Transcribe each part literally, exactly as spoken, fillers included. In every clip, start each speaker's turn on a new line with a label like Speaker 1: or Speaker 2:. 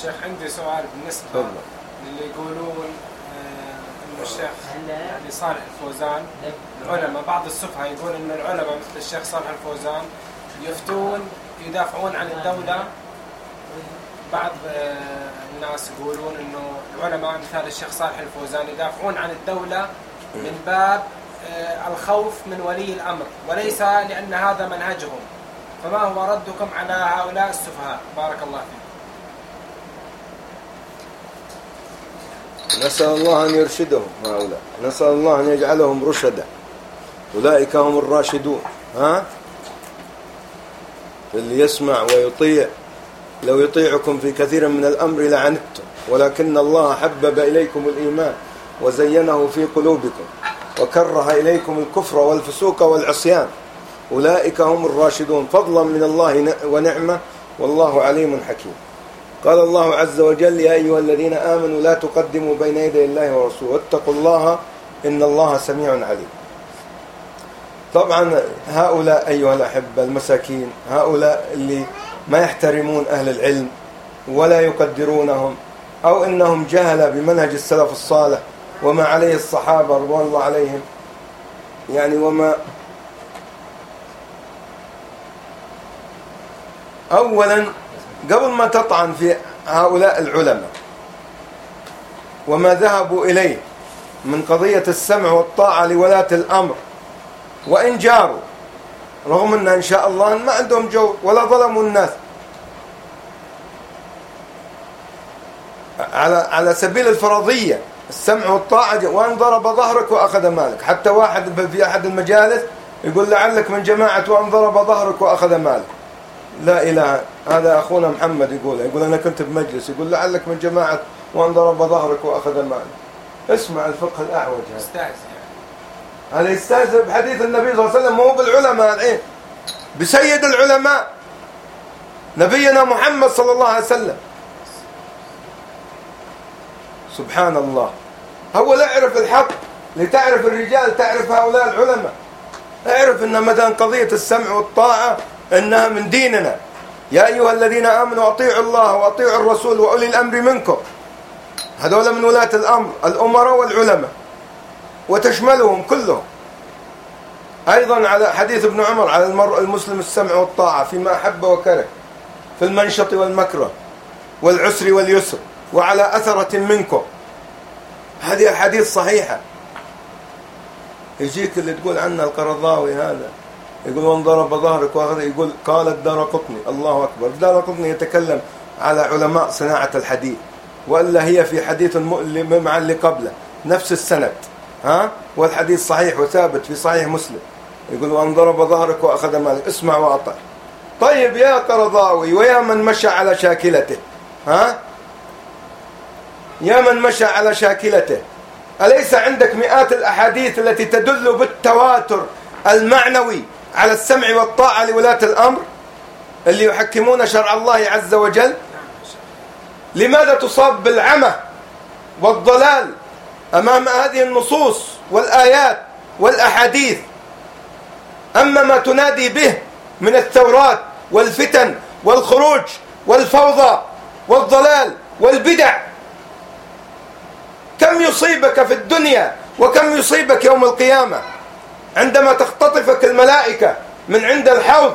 Speaker 1: شيخ عندي سؤال بالنسبة
Speaker 2: طبعا.
Speaker 1: للي يقولون إنه الشيخ يعني صالح الفوزان، العلماء بعض السفهاء يقول إن العلماء مثل الشيخ صالح الفوزان يفتون يدافعون عن الدولة. بعض الناس يقولون إنه العلماء مثل الشيخ صالح الفوزان يدافعون عن الدولة من باب الخوف من ولي الأمر وليس لأن هذا منهجهم، فما هو ردكم على هؤلاء السفهاء؟ بارك الله فيكم.
Speaker 2: نسأل الله أن يرشدهم هؤلاء، نسأل الله أن يجعلهم رشدا، أولئك هم الراشدون. ها اللي يسمع ويطيع، لو يطيعكم في كثير من الأمر لعنتم، ولكن الله حبب إليكم الإيمان وزينه في قلوبكم وكره إليكم الكفر والفسوق والعصيان، أولئك هم الراشدون، فضلا من الله ونعمة، والله عليم حكيم. قال الله عز وجل: يا أيها الذين آمنوا لا تقدموا بين يدي الله ورسوله واتقوا الله إن الله سميع عليم. طبعا هؤلاء أيها الأحبة المساكين، هؤلاء اللي ما يحترمون أهل العلم ولا يقدرونهم، أو إنهم جهل بمنهج السلف الصالح وما عليه الصحابة رضوان الله عليهم، يعني وما أولا قبل ما تطعن في هؤلاء العلماء وما ذهبوا إليه من قضية السمع والطاعة لولاة الأمر، وإن جاروا رغم أن إن شاء الله ما عندهم جو ولا ظلموا الناس، على على سبيل الفرضية السمع والطاعة، وأن ضرب ظهرك وأخذ مالك. حتى واحد في أحد المجالس يقول لعلك من جماعة وأن ضرب ظهرك وأخذ مالك. لا إله، هذا أخونا محمد يقول يقول أنا كنت بمجلس، يقول لعلك من جماعة وأن ضرب ظهرك وأخذ مالك. اسمع الفقه الأعوج هذا،
Speaker 1: استاذ
Speaker 2: هذا يستهزئ بحديث النبي صلى الله عليه وسلم، مو بالعلماء الحين، بسيد العلماء نبينا محمد صلى الله عليه وسلم. سبحان الله. أول اعرف الحق لتعرف الرجال، تعرف هؤلاء العلماء، اعرف أن مثلا قضية السمع والطاعة إنها من ديننا. يا أيها الذين آمنوا أطيعوا الله وأطيعوا الرسول وأولي الأمر منكم، هذول من ولاة الأمر الأمراء والعلماء، وتشملهم كلهم. أيضا على حديث ابن عمر على المرء المسلم السمع والطاعة فيما أحب وكره، في المنشط والمكره والعسر واليسر، وعلى أثرة منكم. هذه حديث صحيحة. يجيك اللي تقول عنه القرضاوي هذا يقول وان ضرب ظهرك وهذا، يقول قال الدارقطني. الله أكبر. الدارقطني يتكلم على علماء صناعة الحديث، وإلا هي في حديث مع اللي قبله نفس السند، ها، والحديث صحيح وثابت في صحيح مسلم. يقول وان ضرب ظهرك وأخذ مالك، اسمع وأطع. طيب يا قرضاوي ويا من مشى على شاكلته، ها، يا من مشى على شاكلته، أليس عندك مئات الأحاديث التي تدل بالتواتر المعنوي على السمع والطاعة لولاة الأمر اللي يحكمون شرع الله عز وجل؟ لماذا تصاب بالعمى والضلال أمام هذه النصوص والآيات والأحاديث؟ أما ما تنادي به من الثورات والفتن والخروج والفوضى والضلال والبدع، كم يصيبك في الدنيا وكم يصيبك يوم القيامة عندما تختطفك الملائكة من عند الحوض،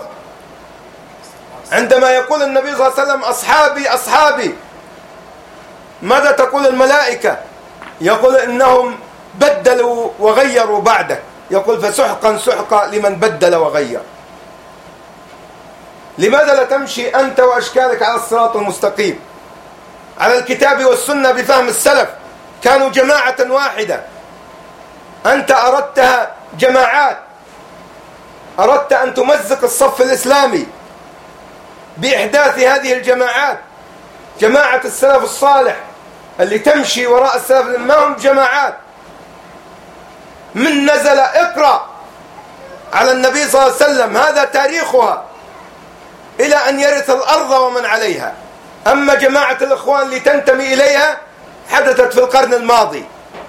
Speaker 2: عندما يقول النبي صلى الله عليه وسلم أصحابي أصحابي. ماذا تقول الملائكة؟ يقول إنهم بدلوا وغيروا بعده، يقول فسحقا سحقا لمن بدل وغير. لماذا لا تمشي أنت وأشكالك على الصراط المستقيم على الكتاب والسنة بفهم السلف؟ كانوا جماعة واحدة، أنت أردتها جماعات، أردت أن تمزق الصف الإسلامي بإحداث هذه الجماعات. جماعة السلف الصالح اللي تمشي وراء السلف ما هم جماعات. من نزل اقرأ على النبي صلى الله عليه وسلم، هذا تاريخها إلى أن يرث الأرض ومن عليها. أما جماعة الإخوان اللي تنتمي إليها حدثت في القرن الماضي،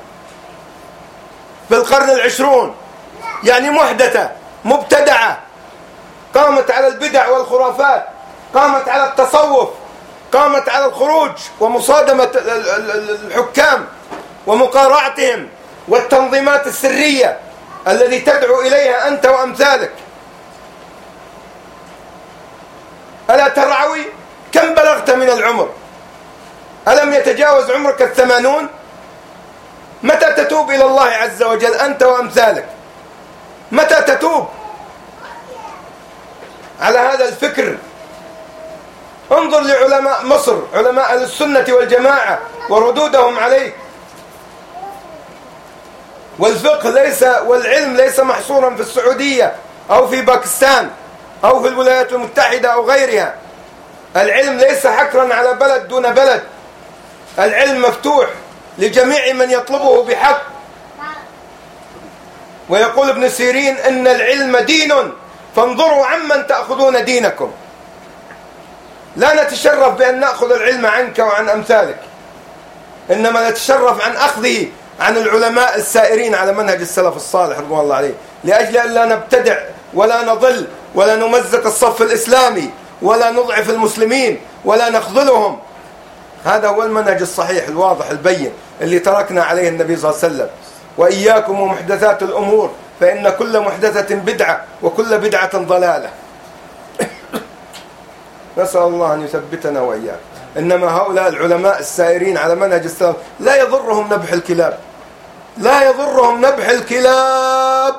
Speaker 2: في القرن العشرون، يعني محدثة مبتدعة، قامت على البدع والخرافات، قامت على التصوف، قامت على الخروج ومصادمة الحكام ومقارعتهم والتنظيمات السرية الذي تدعو إليها أنت وأمثالك. ألا ترعوي؟ كم بلغت من العمر؟ ألم يتجاوز عمرك الثمانون؟ متى تتوب إلى الله عز وجل أنت وأمثالك؟ متى تتوب على هذا الفكر؟ انظر لعلماء مصر، علماء أهل السنة والجماعة وردودهم عليه. والفقه ليس والعلم ليس محصورا في السعودية أو في باكستان أو في الولايات المتحدة أو غيرها. العلم ليس حكرا على بلد دون بلد، العلم مفتوح لجميع من يطلبه بحق. ويقول ابن سيرين إن العلم دين فانظروا عمن تأخذون دينكم. لا نتشرف بأن نأخذ العلم عنك وعن أمثالك، إنما نتشرف عن أخذه عن العلماء السائرين على منهج السلف الصالح رضوان الله عليه، لأجل أن لا نبتدع ولا نضل ولا نمزق الصف الإسلامي ولا نضعف المسلمين ولا نخذلهم. هذا هو المنهج الصحيح الواضح البين اللي تركنا عليه النبي صلى الله عليه وسلم. وإياكم ومحدثات الأمور فإن كل محدثة بدعة وكل بدعة ضلالة. نسأل الله أن يثبتنا وإياك. إنما هؤلاء العلماء السائرين على منهج السلف لا يضرهم نبح الكلاب، لا يضرهم نبح الكلاب.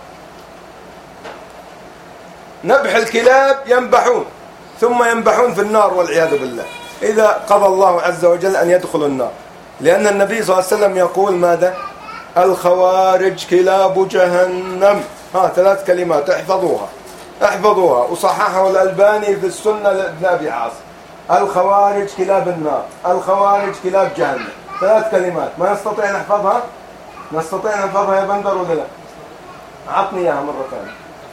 Speaker 2: نبح الكلاب ينبحون ثم ينبحون في النار والعياذ بالله إذا قضى الله عز وجل أن يدخلوا النار. لأن النبي صلى الله عليه وسلم يقول ماذا؟ الخوارج كلاب جهنم. ها ثلاث كلمات احفظوها احفظوها وصححه الألباني في السنة لابن أبي عاصم. الخوارج كلاب النار، الخوارج كلاب جهنم. ثلاث كلمات ما نستطيع نحفظها؟ نستطيع نحفظها يا بندر ولا لا؟ عطني إياها مرة ثانية.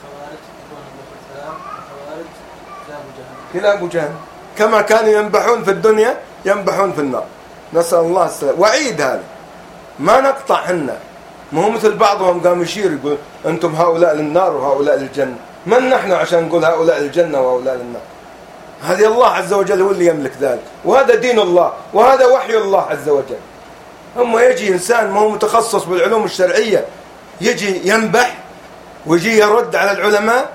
Speaker 2: كلاب جهنم كما كانوا ينبحون في الدنيا ينبحون في النار. نسأل الله السلامة. وعيد هذا ما نقطع حنا، ما هو مثل بعضهم قام يشير يقول أنتم هؤلاء للنار وهؤلاء للجنة. من نحن عشان نقول هؤلاء للجنة وهؤلاء للنار؟ هذه الله عز وجل هو اللي يملك ذلك، وهذا دين الله وهذا وحي الله عز وجل. أما يجي إنسان ما هو متخصص بالعلوم الشرعية يجي ينبح ويجي يرد على العلماء.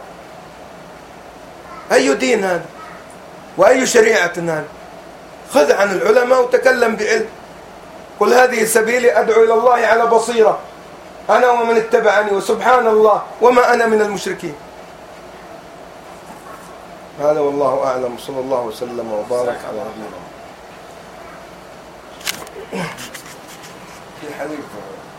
Speaker 2: أي دين هذا وأي شريعة هذا؟ خذ عن العلماء وتكلم بعلم. قل هذه سبيلي أدعو إلى الله على بصيرة أنا ومن اتبعني وسبحان الله وما أنا من المشركين. هذا والله أعلم. صلى الله وسلم وبارك على نبينا. في حديث